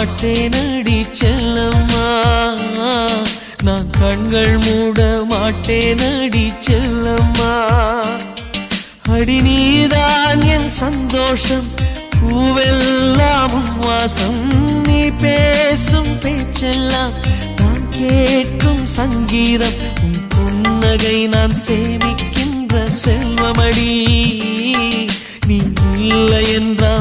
மாட்டேனடி செல்லம்மா, நான் கண்கள் மூட மாட்டேனடி செல்லம்மா. அடி நீதான் என் சந்தோஷம், பூவெல்லாம் வாசம், நீ பேசும் பேச்செல்லாம் நான் கேட்கும் சங்கீதம், உன் புன்னகை நான் சேமிக்கின்ற செல்வமடி. நீ இல்லை என்றால்